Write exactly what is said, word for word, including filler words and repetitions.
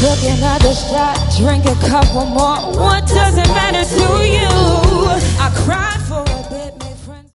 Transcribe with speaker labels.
Speaker 1: Took another shot, drink a couple more. What does it matter to you? I cried